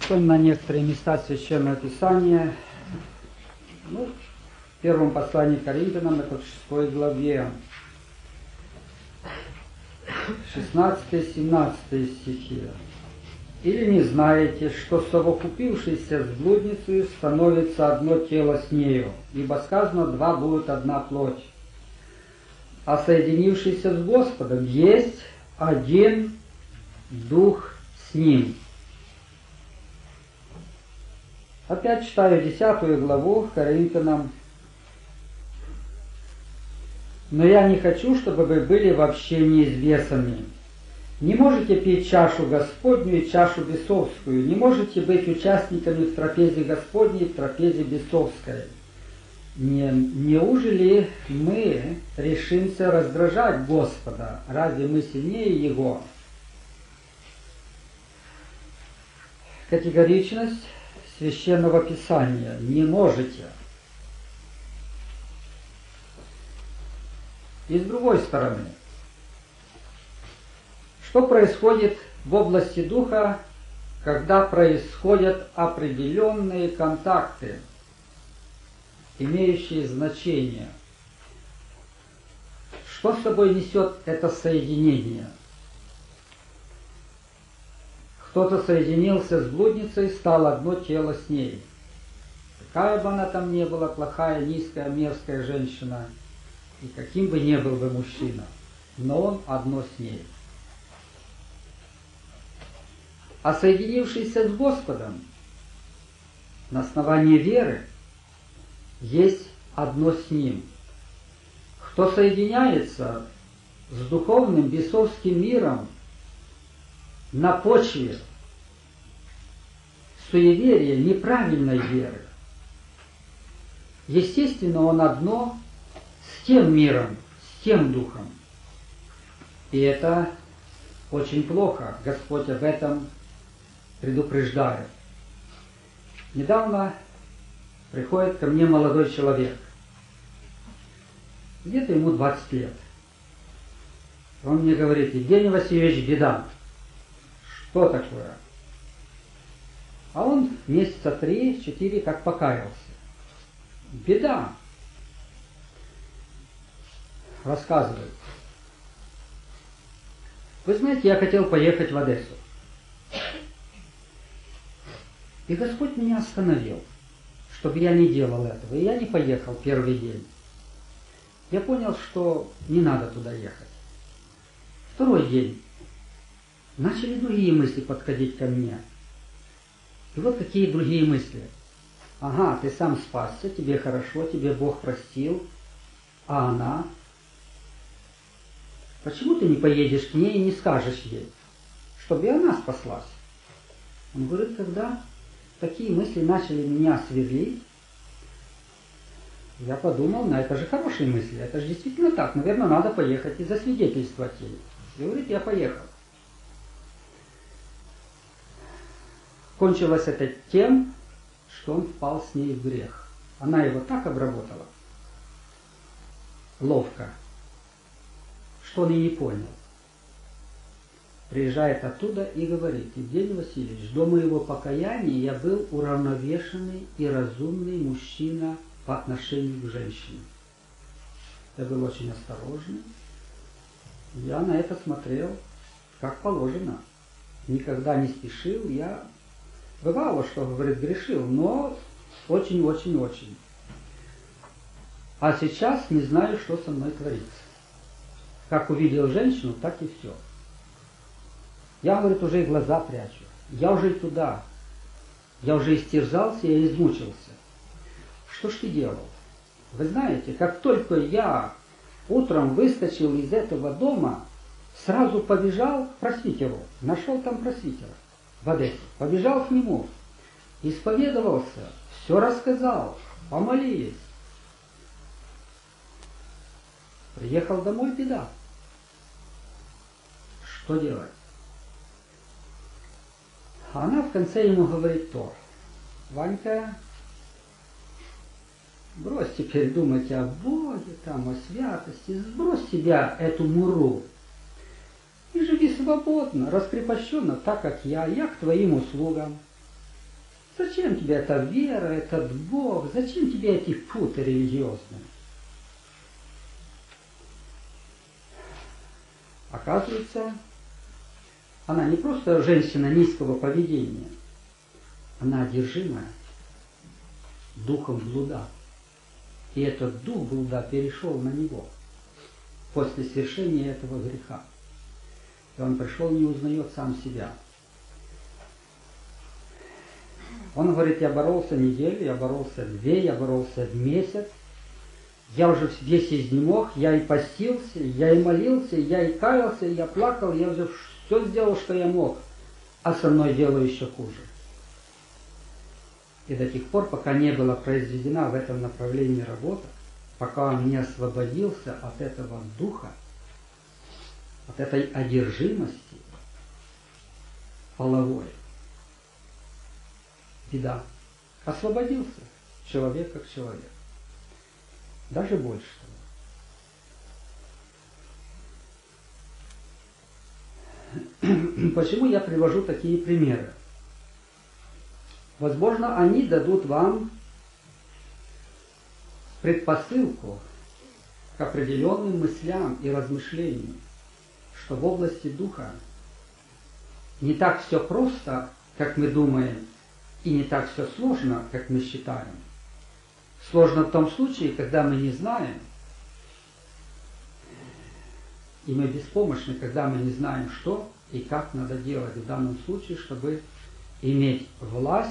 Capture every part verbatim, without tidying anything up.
Посмотрим на некоторые места Священного Писания. Ну, в первом послании к Коринфянам, это в шестой главе, шестнадцатый-семнадцатый стихи. «Или не знаете, что совокупившийся с блудницей становится одно тело с нею, ибо сказано, два будут одна плоть. А соединившийся с Господом есть один дух с ним». Опять читаю десятую главу Коринфянам. «Но я не хочу, чтобы вы были в общении с бесами. Не можете пить чашу Господню и чашу бесовскую, не можете быть участниками в трапезе Господней и в трапезе бесовской. Не, неужели мы решимся раздражать Господа? Разве мы сильнее Его?» Категоричность Священного Писания. Не можете. И с другой стороны, что происходит в области духа, когда происходят определенные контакты, имеющие значение? Что с собой несет это соединение? Кто-то соединился с блудницей, стало одно тело с ней. Какая бы она там ни была, плохая, низкая, мерзкая женщина, и каким бы ни был бы мужчина, но он одно с ней. А соединившийся с Господом на основании веры есть одно с Ним. Кто соединяется с духовным бесовским миром на почве суеверия, неправильной веры, естественно, он одно с тем миром, с тем духом. И это очень плохо. Господь об этом предупреждает. Недавно приходит ко мне молодой человек. Где-то ему двадцать лет. Он мне говорит: Евгений Васильевич, беда. Что такое? А он месяца три-четыре как покаялся. Беда. Рассказывает. Вы знаете, я хотел поехать в Одессу. И Господь меня остановил, чтобы я не делал этого. И я не поехал первый день. Я понял, что не надо туда ехать. Второй день. Начали другие мысли подходить ко мне. И вот какие другие мысли. Ага, ты сам спасся, тебе хорошо, тебе Бог простил. А она? Почему ты не поедешь к ней и не скажешь ей, чтобы и она спаслась? Он говорит, когда такие мысли начали меня сверлить, я подумал, ну это же хорошие мысли, это же действительно так, наверное, надо поехать и засвидетельствовать ей. И говорит, я поехал. Кончилось это тем, что он впал с ней в грех. Она его так обработала, ловко, что он и не понял. Приезжает оттуда и говорит: Евгений Васильевич, до моего покаяния я был уравновешенный и разумный мужчина по отношению к женщине. Я был очень осторожный. Я на это смотрел как положено. Никогда не спешил. Я бывало, что, говорит, грешил, но очень-очень-очень. А сейчас не знаю, что со мной творится. Как увидел женщину, так и все. Я, говорит, уже и глаза прячу. Я уже и туда. Я уже истерзался, я измучился. Что ж ты делал? Вы знаете, как только я утром выскочил из этого дома, сразу побежал к просвитеру. Нашел там просвитера в Одессе. Побежал к нему. Исповедовался. Все рассказал. Помолились. Приехал домой, беда. Что делать? А она в конце ему говорит то: Ванька, брось теперь думать о Боге, там, о святости, сбрось с себя эту муру и живи свободно, раскрепощенно, так как я, я к твоим услугам. Зачем тебе эта вера, этот Бог? Зачем тебе эти путы религиозные? Оказывается, она не просто женщина низкого поведения, она одержимая духом блуда. И этот дух блуда перешел на него после совершения этого греха. И он пришел, не узнает сам себя. Он говорит, я боролся неделю, я боролся две, я боролся месяц. Я уже весь изнемог, я и постился, я и молился, я и каялся, я плакал, я уже все сделал, что я мог. А со мной дело еще хуже. И до тех пор, пока не была произведена в этом направлении работа, пока он не освободился от этого духа, от этой одержимости половой, беда. Освободился человек как человек. Даже больше того. Почему я привожу такие примеры? Возможно, они дадут вам предпосылку к определенным мыслям и размышлениям, что в области духа не так все просто, как мы думаем, и не так все сложно, как мы считаем. Сложно в том случае, когда мы не знаем, и мы беспомощны, когда мы не знаем, что и как надо делать в данном случае, чтобы иметь власть,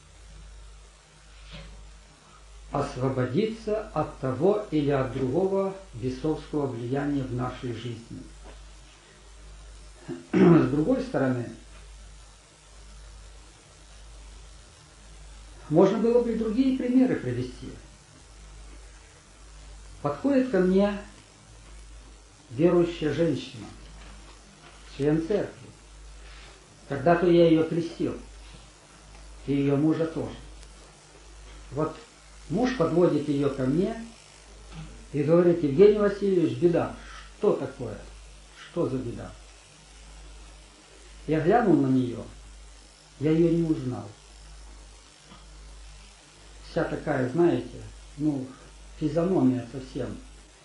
освободиться от того или от другого бесовского влияния в нашей жизни. С другой стороны, можно было бы и другие примеры привести. Подходит ко мне верующая женщина, член церкви. Когда-то я ее крестил, и ее мужа тоже. Вот муж подводит ее ко мне и говорит: Евгений Васильевич, беда. Что такое? Что за беда? Я глянул на нее, я ее не узнал. Вся такая, знаете, ну, физиономия совсем.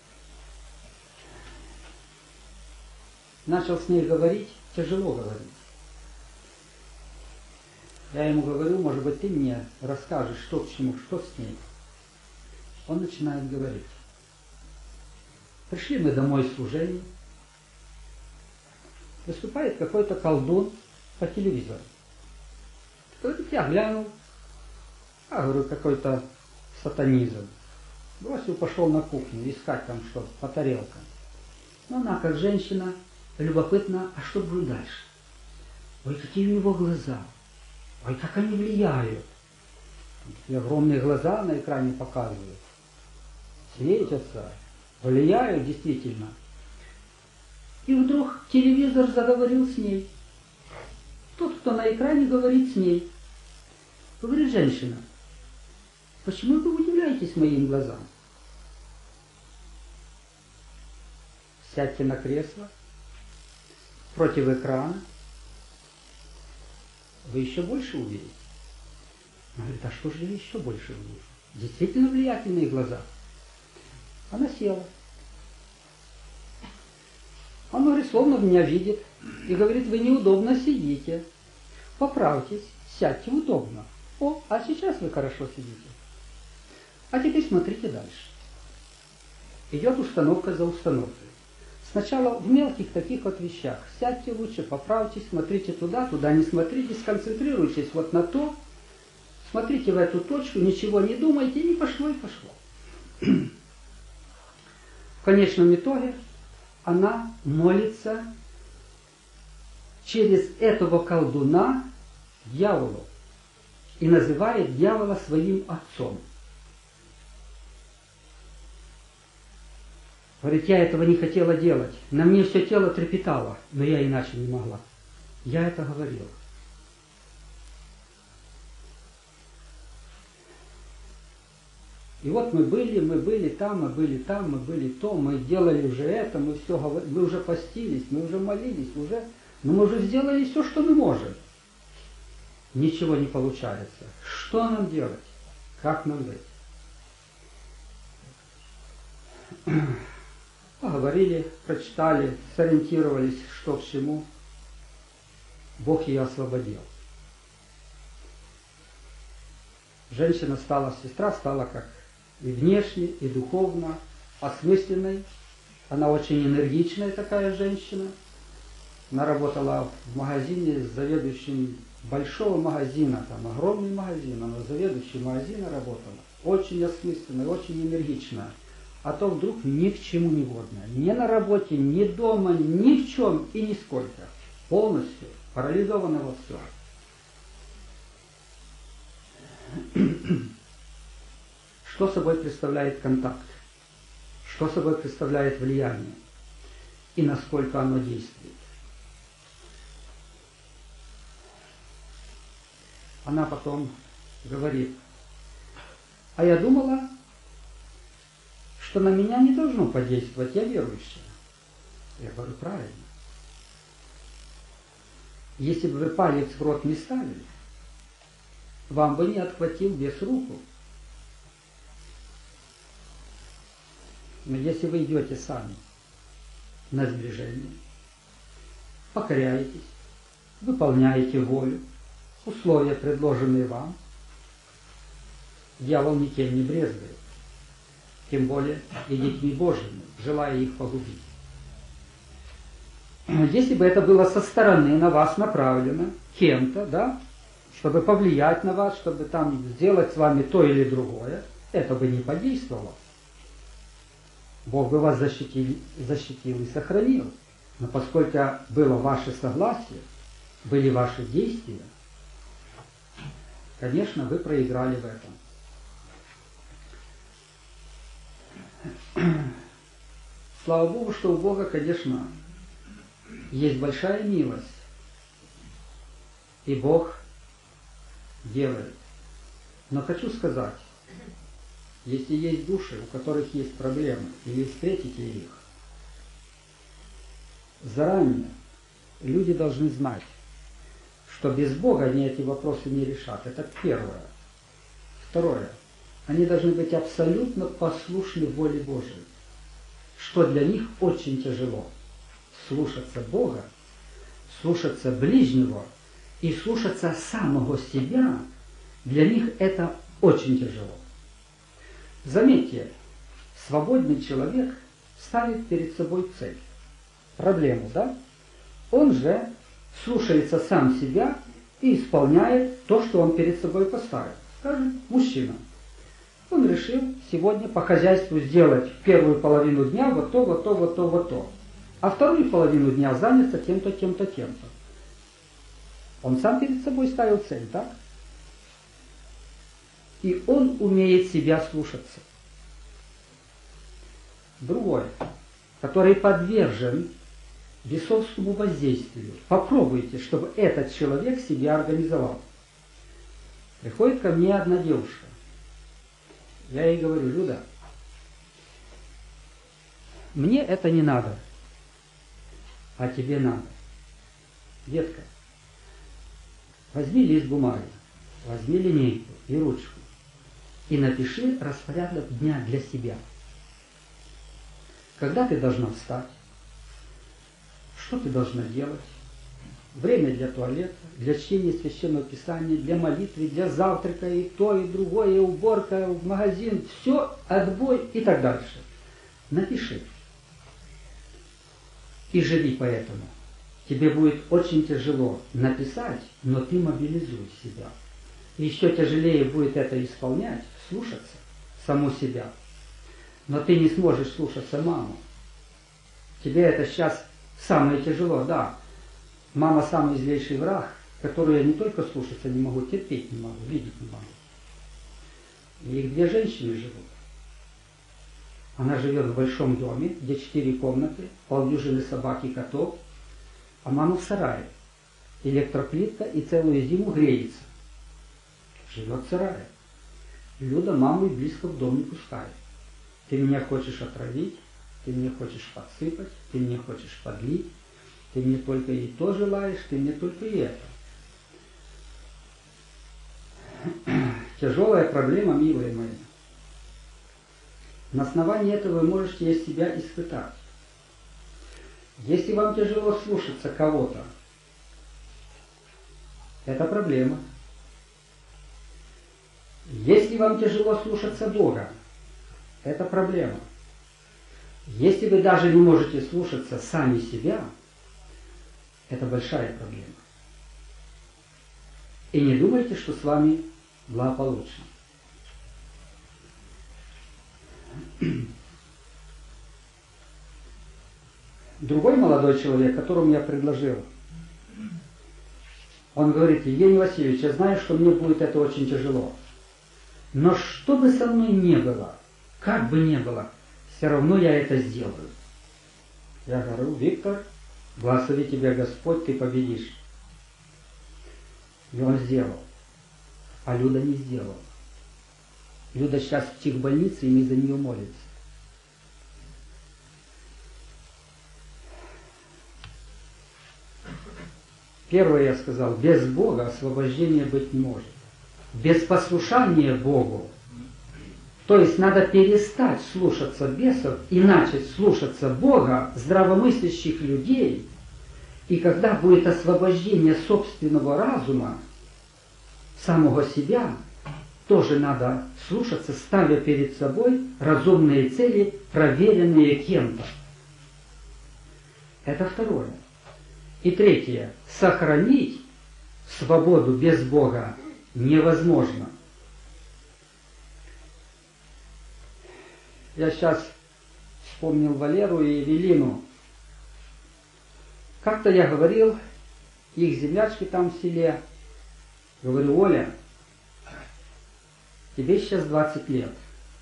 Начал с ней говорить, тяжело говорить. Я ему говорю, может быть, ты мне расскажешь, что к чему, что с ней. Он начинает говорить. Пришли мы домой с служения. Выступает какой-то колдун по телевизору. Говорит, я глянул. А, говорю, какой-то сатанизм. Бросил, пошел на кухню искать там что-то по тарелкам. Но она, как женщина, любопытна, а что будет дальше? Ой, какие у него глаза. Ой, как они влияют. И огромные глаза на экране показывают. Светятся, влияют действительно. И вдруг телевизор заговорил с ней. Тот, кто на экране, говорит с ней. Говорит женщина: почему вы удивляетесь моим глазам? Сядьте на кресло против экрана, вы еще больше увидите. Она говорит, а что же я еще больше увижу? Действительно влиятельные глаза. Она села. Он, говорит, словно меня видит и говорит, вы неудобно сидите. Поправьтесь, сядьте удобно. О, а сейчас вы хорошо сидите. А теперь смотрите дальше. Идет установка за установкой. Сначала в мелких таких вот вещах. Сядьте лучше, поправьтесь, смотрите туда, туда не смотрите, сконцентрируйтесь вот на то, смотрите в эту точку, ничего не думайте, и пошло, и пошло. В конечном итоге она молится через этого колдуна дьяволу и называет дьявола своим отцом. Говорит, я этого не хотела делать. На мне все тело трепетало, но я иначе не могла. Я это говорила. И вот мы были, мы были там, мы были там, мы были то, мы делали уже это, мы все говорили, мы уже постились, мы уже молились, уже, но мы уже сделали все, что мы можем. ничего не получается. Что нам делать? Как нам быть? Поговорили, прочитали, сориентировались, что к чему. Бог ее освободил. Женщина стала, сестра стала как и внешне, и духовно осмысленной. Она очень энергичная такая женщина. Она работала в магазине с заведующим большого магазина, там огромный магазин, она заведующим магазина работала. Очень осмысленная, очень энергичная. А то вдруг ни к чему не годная. Ни на работе, ни дома, ни в чем и нисколько. Полностью парализована во всем. Что собой представляет контакт? Что собой представляет влияние? И насколько оно действует? Она потом говорит: а я думала, что на меня не должно подействовать, я верующая. Я говорю: правильно. Если бы вы палец в рот не ставили, вам бы не отхватил бес руку. Но если вы идете сами на сближение, покоряетесь, выполняете волю, условия, предложенные вам, дьявол никем не брезгает, тем более и детьми Божьими, желая их погубить. Если бы это было со стороны на вас направлено кем-то, да, чтобы повлиять на вас, чтобы там сделать с вами то или другое, это бы не подействовало. Бог бы вас защитил, защитил и сохранил. Но поскольку было ваше согласие, были ваши действия, конечно, вы проиграли в этом. Слава Богу, что у Бога, конечно, есть большая милость. И Бог делает. Но хочу сказать, если есть души, у которых есть проблемы, и вы встретите их, заранее люди должны знать, что без Бога они эти вопросы не решат. Это первое. Второе. Они должны быть абсолютно послушны воле Божией, что для них очень тяжело. Слушаться Бога, слушаться ближнего и слушаться самого себя, для них это очень тяжело. Заметьте, свободный человек ставит перед собой цель, проблему, да? Он же слушается сам себя и исполняет то, что он перед собой поставил. Скажем, мужчина. Он решил сегодня по хозяйству сделать первую половину дня вот то, вот то, вот то, вот то. А вторую половину дня заняться тем-то, тем-то, тем-то. Он сам перед собой ставил цель, так? И он умеет себя слушаться. Другой, который подвержен бесовскому воздействию. Попробуйте, чтобы этот человек себя организовал. Приходит ко мне одна девушка. Я ей говорю: Люда, мне это не надо, а тебе надо. Детка, возьми лист бумаги, возьми линейку и ручку и напиши распорядок дня для себя. Когда ты должна встать? Что ты должна делать? Время для туалета, для чтения священного писания, для молитвы, для завтрака, и то, и другое, и уборка, в магазин, все, отбой и так дальше. Напиши. И живи по этому. Тебе будет очень тяжело написать, но ты мобилизуй себя. И еще тяжелее будет это исполнять, слушаться саму себя. Но ты не сможешь слушаться маму. Тебе это сейчас самое тяжело, да. Мама самый злейший враг, которую я не только слушаться не могу, терпеть не могу, видеть не могу. И их две женщины живут. Она живет в большом доме, где четыре комнаты, полдюжины собак и котов, а мама в сарае. Электроплитка и целую зиму греется. Живет в сарае. Люда маму и близко в дом не пускает. Ты меня хочешь отравить, ты мне хочешь подсыпать, ты мне хочешь подлить, ты мне только и то желаешь, ты мне только и это. Тяжелая проблема, милые мои. На основании этого вы можете себя испытать. Если вам тяжело слушаться кого-то, это проблема. Если вам тяжело слушаться Бога, это проблема. Если вы даже не можете слушаться сами себя, это большая проблема. И не думайте, что с вами благополучно. Другой молодой человек, которому я предложил, он говорит: Евгений Васильевич, я знаю, что мне будет это очень тяжело. Но что бы со мной ни было, как бы ни было, все равно я это сделаю. Я говорю: Виктор, благослови тебя Господь, ты победишь. И он сделал. А Люда не сделала. Люда сейчас в психбольнице, и мы за нее молимся. Первое я сказал: без Бога освобождения быть не может. Без послушания Богу. То есть надо перестать слушаться бесов и начать слушаться Бога, здравомыслящих людей. И когда будет освобождение собственного разума, самого себя, тоже надо слушаться, ставя перед собой разумные цели, проверенные кем-то. Это второе. И третье. Сохранить свободу без Бога невозможно. Я сейчас вспомнил Валеру и Эвелину. Как-то я говорил их землячке там в селе, говорю: Оля, тебе сейчас двадцать лет.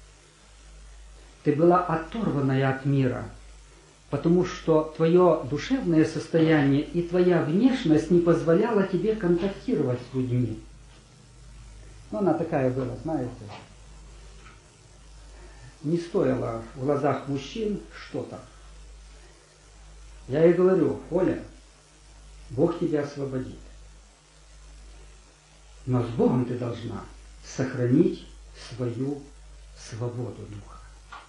Ты была оторванная от мира, потому что твое душевное состояние и твоя внешность не позволяла тебе контактировать с людьми. Ну, она такая была, знаете, не стоило в глазах мужчин что-то. Я ей говорю: Оля, Бог тебя освободит. Но с Богом ты должна сохранить свою свободу духа.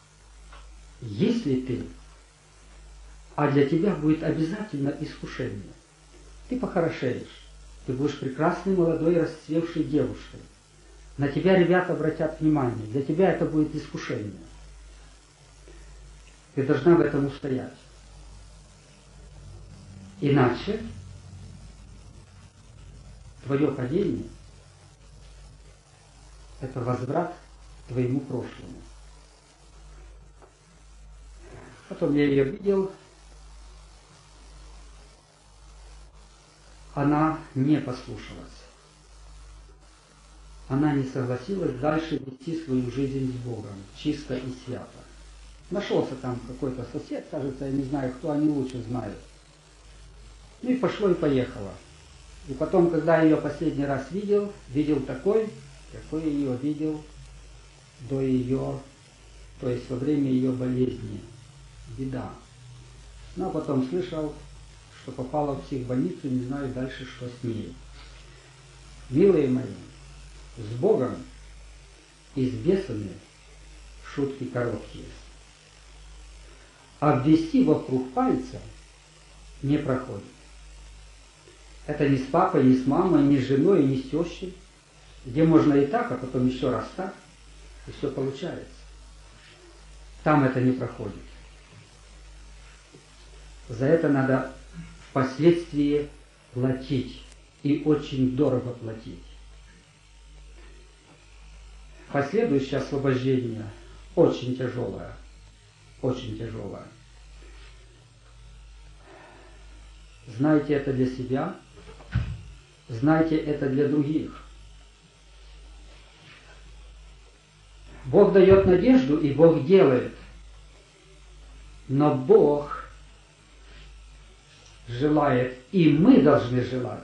Если ты, а для тебя будет обязательно искушение, ты похорошеешь, ты будешь прекрасной, молодой, расцвевшей девушкой. На тебя ребята обратят внимание, для тебя это будет искушение. Ты должна в этом устоять. Иначе твое падение – это возврат к твоему прошлому. Потом я ее видел. Она не послушалась. Она не согласилась дальше вести свою жизнь с Богом, чисто и свято. Нашелся там какой-то сосед, кажется, я не знаю, кто, они лучше знают. Ну и пошло и поехало. И потом, когда я ее последний раз видел, видел такой, какой я ее видел до ее, то есть во время ее болезни. Беда. Ну а потом слышал, что попала в психбольницу, не знаю дальше, что с ней. Милые мои, с Богом и с бесами шутки короткие. Обвести вокруг пальца не проходит. Это не с папой, не с мамой, не с женой, не с тещей, где можно и так, а потом еще раз так, и все получается. Там это не проходит. За это надо впоследствии платить, и очень дорого платить. Последующее освобождение очень тяжелое, очень тяжелое. Знайте это для себя, знайте это для других. Бог дает надежду, и Бог делает. Но Бог желает, и мы должны желать,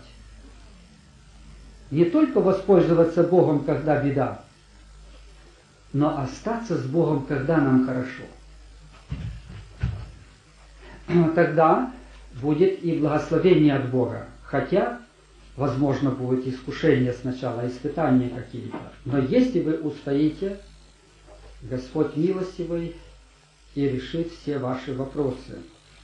не только воспользоваться Богом, когда беда, но остаться с Богом, когда нам хорошо. Тогда будет и благословение от Бога. Хотя возможно, будет искушение сначала, испытания какие-то. Но если вы устоите, Господь милостивый и решит все ваши вопросы.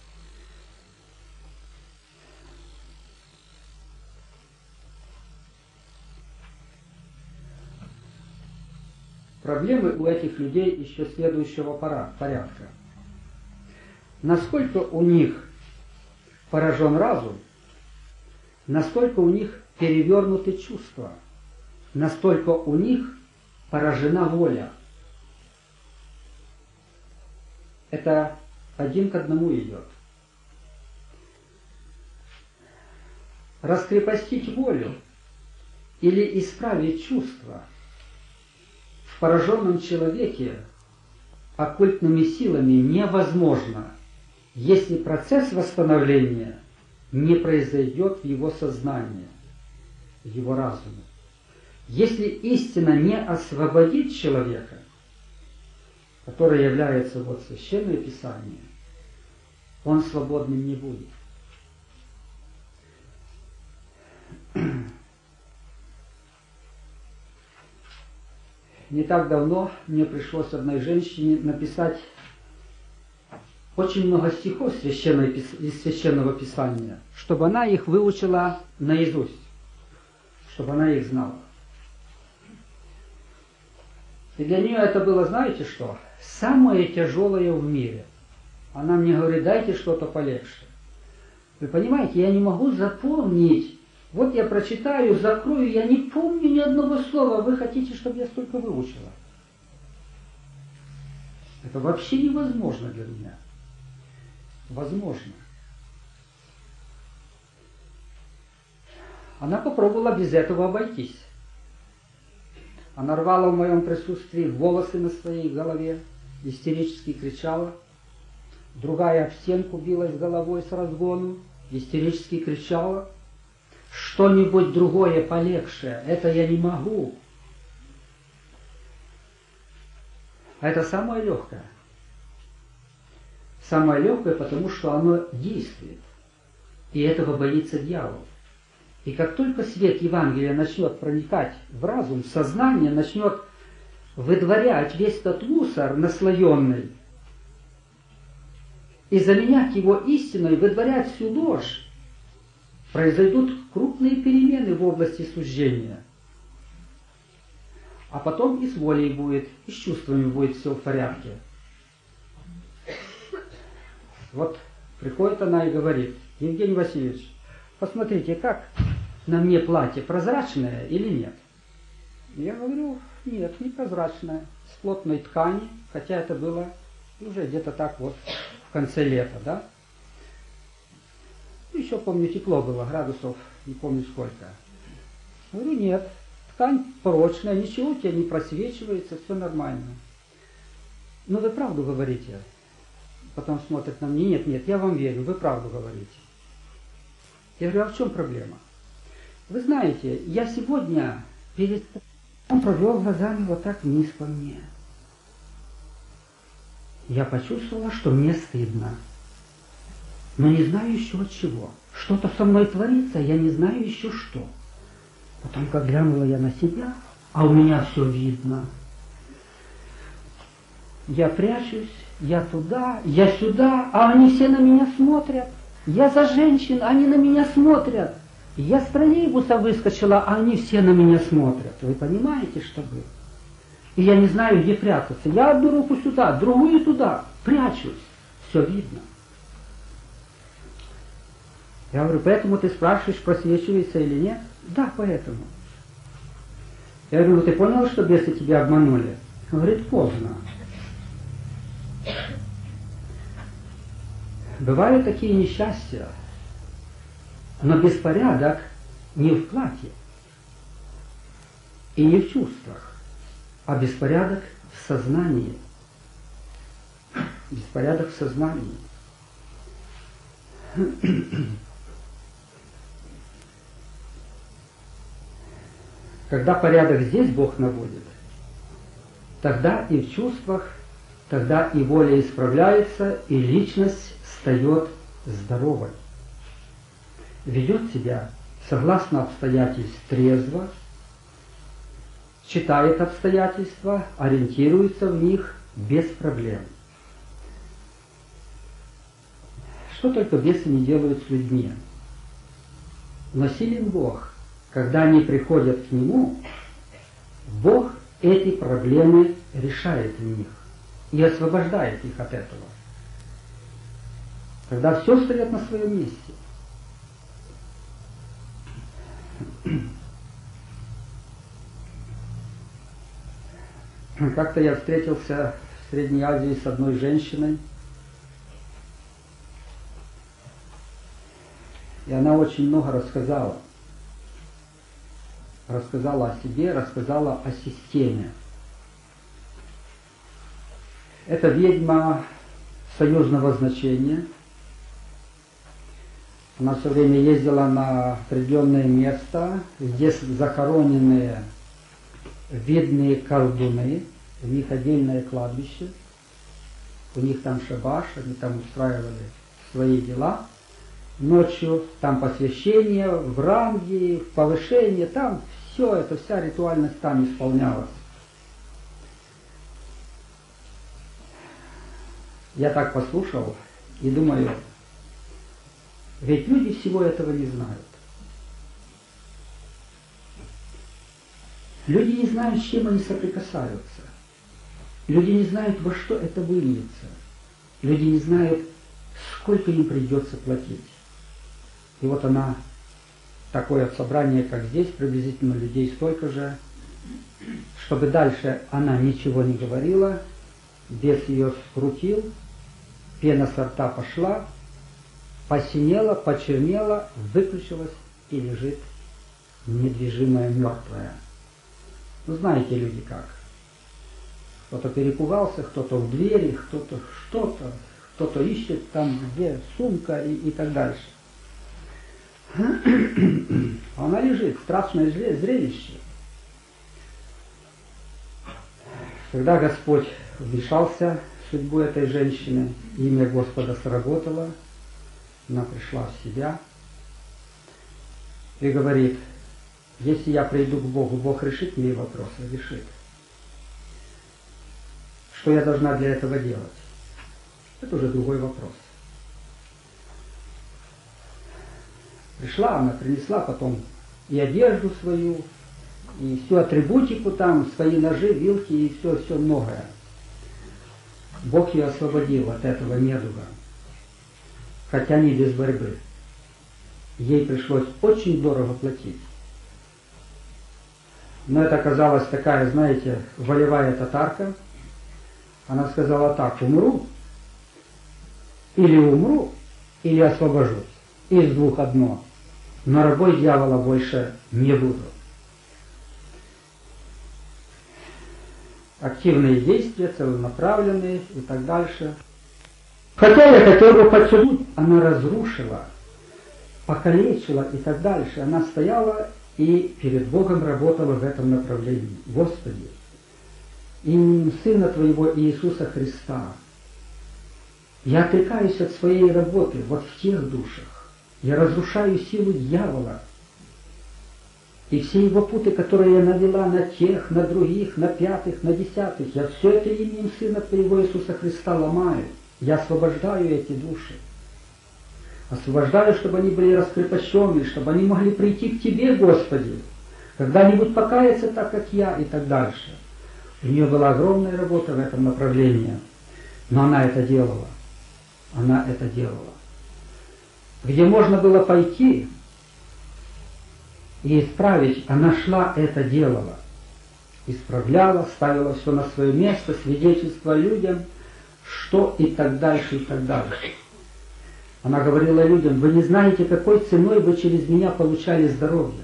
Проблемы у этих людей еще следующего порядка. Насколько у них поражен разум, настолько у них перевернуты чувства, настолько у них поражена воля. Это один к одному идет. Раскрепостить волю или исправить чувства в пораженном человеке оккультными силами невозможно, если процесс восстановления не произойдет в его сознании, в его разуме. Если истина не освободит человека, который является вот Священное Писание, он свободным не будет. Не так давно мне пришлось одной женщине написать очень много стихов из Священного Писания, чтобы она их выучила наизусть, чтобы она их знала. И для нее это было, знаете что, самое тяжелое в мире. Она мне говорит, дайте что-то полегче. Вы понимаете, я не могу запомнить. Вот я прочитаю, закрою, я не помню ни одного слова. Вы хотите, чтобы я столько выучила? Это вообще невозможно для меня. Возможно. Она попробовала без этого обойтись. Она рвала в моем присутствии волосы на своей голове, истерически кричала. Другая об стенку билась головой с разгону, истерически кричала. Что-нибудь другое полегче, это я не могу. А это самое легкое. Самое легкое, потому что оно действует. И этого боится дьявол. И как только свет Евангелия начнет проникать в разум, в сознание, начнет выдворять весь этот мусор наслоенный и заменять его истиной, выдворять всю ложь, произойдут крупные перемены в области суждения. А потом и с волей будет, и с чувствами будет все в порядке. Вот приходит она и говорит, Евгений Васильевич, посмотрите, как на мне платье, прозрачное или нет? Я говорю, нет, не прозрачное, с плотной ткани, хотя это было уже где-то так вот в конце лета, да? Еще, помню, тепло было, градусов, не помню сколько. Говорю, нет, ткань прочная, ничего у тебя не просвечивается, все нормально. Ну, вы правду говорите. Потом смотрят на меня, нет, нет, я вам верю, вы правду говорите. Я говорю, а в чем проблема? Вы знаете, я сегодня перед... Он провел глазами вот так вниз по мне. Я почувствовала, что мне стыдно. Но не знаю еще от чего. Что-то со мной творится, я не знаю еще что. Потом, как глянула я на себя, а у меня все видно. Я прячусь, я туда, я сюда, а они все на меня смотрят. Я за женщин, они на меня смотрят. Я с троллейбуса выскочила, а они все на меня смотрят. Вы понимаете, что было? И я не знаю, где прятаться. Я одну руку сюда, другую туда, прячусь. Все видно. Я говорю, поэтому ты спрашиваешь, просвечивается или нет? Да, поэтому. Я говорю, ну ты понял, что бесы тебя обманули? Он говорит, поздно. Бывают такие несчастья, но беспорядок не в платье и не в чувствах, а беспорядок в сознании. Беспорядок в сознании. Когда порядок здесь Бог наводит, тогда и в чувствах, тогда и воля исправляется, и личность встает здоровой. Ведет себя согласно обстоятельств трезво, читает обстоятельства, ориентируется в них без проблем. Что только бесы не делают с людьми. Но силен Бог. Когда они приходят к Нему, Бог эти проблемы решает в них и освобождает их от этого. Когда все встает на своем месте. Как-то я встретился в Средней Азии с одной женщиной, и она очень много рассказала. Рассказала о себе, рассказала о системе. Это ведьма союзного значения. Она все время ездила на определенное место, где захоронены видные колдуны, у них отдельное кладбище, у них там шабаш, они там устраивали свои дела. Ночью там посвящение, в ранге, в повышение, там все это, вся ритуальность там исполнялась. Я так послушал и думаю, ведь люди всего этого не знают. Люди не знают, с чем они соприкасаются. Люди не знают, во что это выльется. Люди не знают, сколько им придется платить. И вот она, такое собрание, как здесь, приблизительно людей столько же, чтобы дальше она ничего не говорила, бес ее скрутил, пена со рта пошла, посинела, почернела, выключилась и лежит недвижимая, мертвая. Ну, знаете, люди как. Кто-то перепугался, кто-то в двери, кто-то что-то, кто-то ищет там, где сумка и, и так дальше. Она лежит, страшное зрелище. Когда Господь вмешался в судьбу этой женщины, имя Господа сработало, она пришла в себя и говорит, если я приду к Богу, Бог решит мои вопросы? Решит. Что я должна для этого делать? Это уже другой вопрос. Пришла, она принесла потом и одежду свою, и всю атрибутику там, свои ножи, вилки и все, все многое. Бог ее освободил от этого недуга, хотя не без борьбы. Ей пришлось очень дорого платить. Но это оказалась такая, знаете, волевая татарка. Она сказала так, умру, или умру, или освобожусь. Из двух одно. Но рабой дьявола больше не буду. Активные действия, целенаправленные и так дальше. Хотя я хотел бы подчеркнуть, она разрушила, покалечила и так дальше. Она стояла и перед Богом работала в этом направлении. Господи, именем Сына Твоего Иисуса Христа, я отрекаюсь от своей работы вот в тех душах. Я разрушаю силу дьявола и все его путы, которые я навела на тех, на других, на пятых, на десятых. Я все это именем Сына Твоего Иисуса Христа ломаю. Я освобождаю эти души. Освобождаю, чтобы они были раскрепощенные, чтобы они могли прийти к Тебе, Господи, когда-нибудь покаяться так, как я, и так дальше. У нее была огромная работа в этом направлении, но она это делала. Она это делала. Где можно было пойти и исправить, она шла, это делала. Исправляла, ставила все на свое место, свидетельство людям, что и так дальше, и так дальше. Она говорила людям, вы не знаете, какой ценой вы через меня получали здоровье.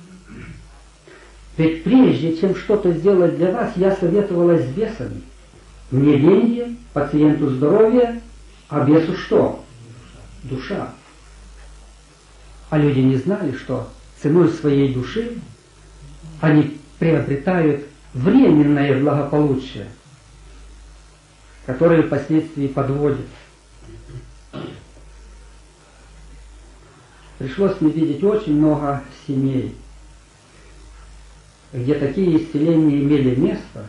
Ведь прежде чем что-то сделать для вас, я советовалась с бесами. Мне деньги, пациенту здоровье, а бесу что? Душа. А люди не знали, что ценой своей души они приобретают временное благополучие, которое впоследствии подводит. пришлось мне видеть очень много семей, где такие исцеления имели место,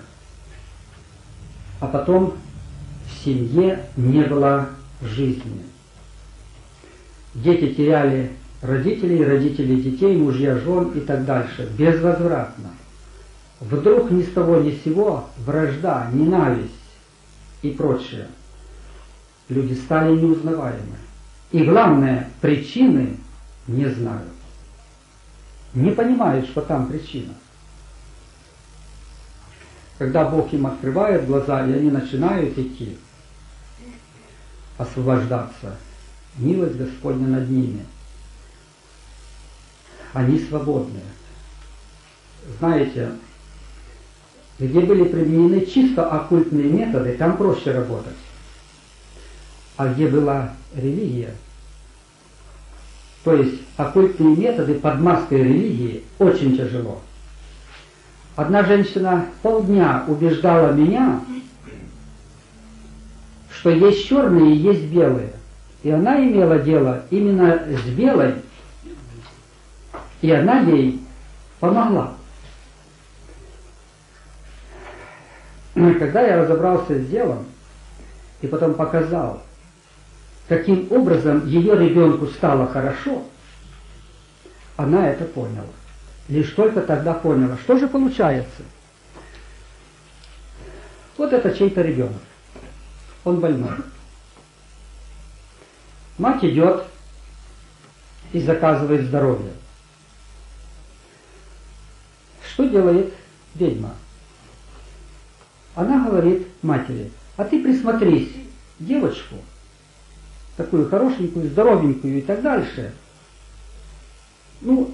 а потом в семье не было жизни. Дети теряли родителей, родители детей, мужья, жен и так дальше, безвозвратно. Вдруг ни с того ни с сего вражда, ненависть и прочее. Люди стали неузнаваемы. И главное, причины не знают. Не понимают, что там причина. Когда Бог им открывает глаза, и они начинают идти, освобождаться, милость Господня над ними. Они свободны. Знаете, где были применены чисто оккультные методы, там проще работать. А где была религия, то есть оккультные методы под маской религии, очень тяжело. Одна женщина полдня убеждала меня, что есть черные и есть белые. И она имела дело именно с белой, и она ей помогла. Когда я разобрался с делом и потом показал, каким образом ее ребенку стало хорошо, она это поняла. Лишь только тогда поняла, что же получается. Вот это чей-то ребенок. Он больной. Мать идет и заказывает здоровье. Что делает ведьма? Она говорит матери: а ты присмотрись, девочку, такую хорошенькую, здоровенькую и так дальше. Ну,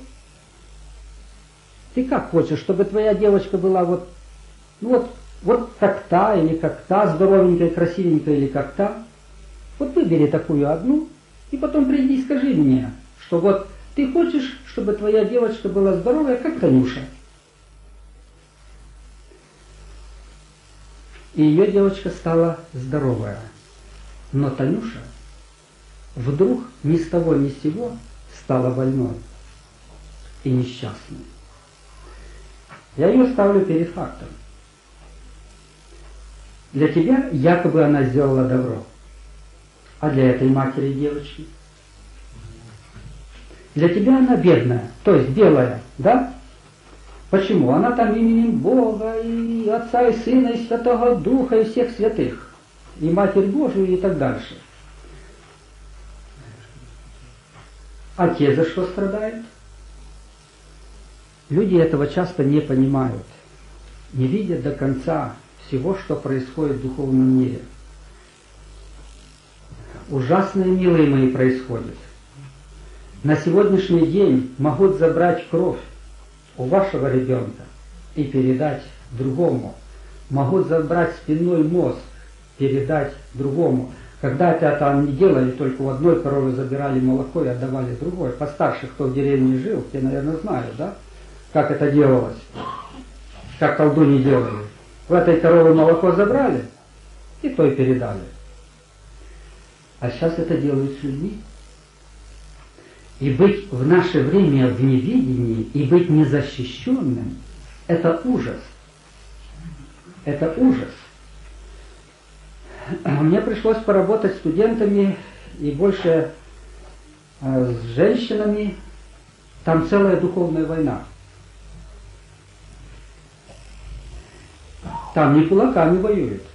ты как хочешь, чтобы твоя девочка была вот, ну вот, вот как та, или как та, здоровенькая, красивенькая, или как та. Вот выбери такую одну, и потом приди и скажи мне, что вот ты хочешь, чтобы твоя девочка была здоровая, как Танюша. И ее девочка стала здоровая. Но Танюша вдруг ни с того ни с сего стала больной и несчастной. Я ее ставлю перед фактом. Для тебя якобы она сделала добро. А для этой матери девочки? Для тебя она бедная, то есть белая, да? Почему? Она там именем Бога, и Отца, и Сына, и Святого Духа, и всех святых, и Матерь Божию, и так дальше. А те за что страдают? Люди этого часто не понимают, не видят до конца всего, что происходит в духовном мире. Ужасные, милые мои, происходит. На сегодняшний день могут забрать кровь у вашего ребенка и передать другому. Могут забрать спинной мозг, передать другому. Когда-то это они делали, только у одной коровы забирали молоко и отдавали другой. Постарше, кто в деревне жил, те, наверное, знают, да? Как это делалось, как колдуни делали. В этой коровы молоко забрали и той передали. А сейчас это делают с людьми. И быть в наше время в невидении, и быть незащищенным, это ужас. Это ужас. Мне пришлось поработать с студентами и больше э, с женщинами. Там целая духовная война. Там не кулаками воюют.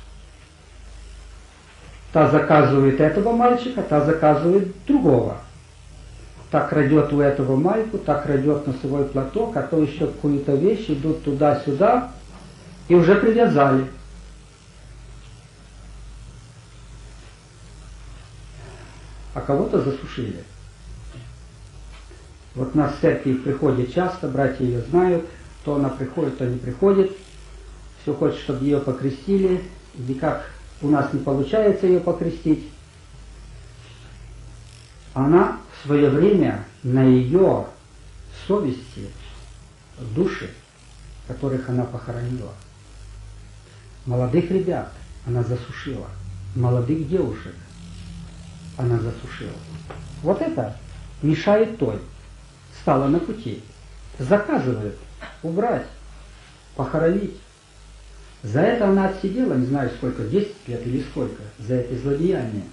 Та заказывает этого мальчика, та заказывает другого. Так крадет у этого майку, так крадет носовой платок, а то еще какую-то вещь, идут туда-сюда, и уже привязали. А кого-то засушили. Вот нас в церкви приходит часто, братья ее знают, то она приходит, то не приходит, все хочет, чтобы ее покрестили, никак у нас не получается ее покрестить. Она в свое время на ее совести души, которых она похоронила. Молодых ребят она засушила, молодых девушек она засушила. Вот это мешает той, стала на пути, заказывает убрать, похоронить. За это она отсидела, не знаю сколько, десять лет или сколько, за это злодеяние.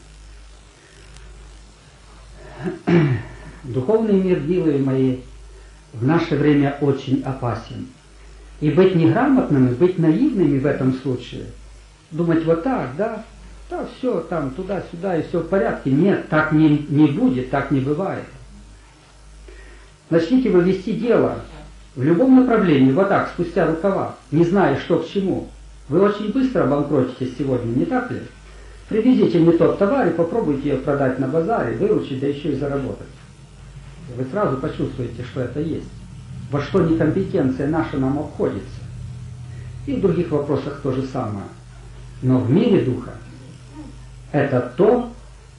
Духовный мир, милые мои, в наше время очень опасен. И быть неграмотными, быть наивными в этом случае, думать вот так, да, да, все, там, туда-сюда, и все в порядке. Нет, так не, не будет, так не бывает. Начните вы вести дело в любом направлении, вот так, спустя рукава, не зная, что к чему. Вы очень быстро обанкротитесь сегодня, не так ли? Привезите мне тот товар и попробуйте ее продать на базаре, выручить, да еще и заработать. Вы сразу почувствуете, что это есть. Во что некомпетенция наша нам обходится. И в других вопросах то же самое. Но в мире духа это то,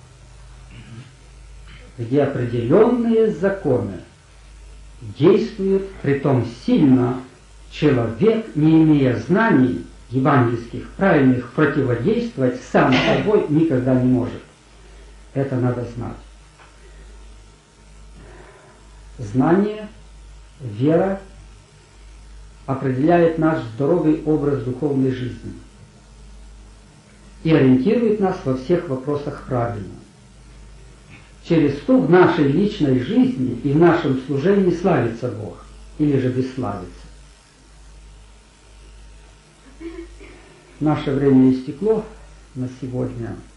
где определенные законы действуют, притом сильно, человек, не имея знаний евангельских, правильных, противодействовать сам собой никогда не может. Это надо знать. Знание, вера определяет наш здоровый образ духовной жизни и ориентирует нас во всех вопросах правильно. Через то в нашей личной жизни и в нашем служении славится Бог, или же бесславится. Наше время истекло на сегодня.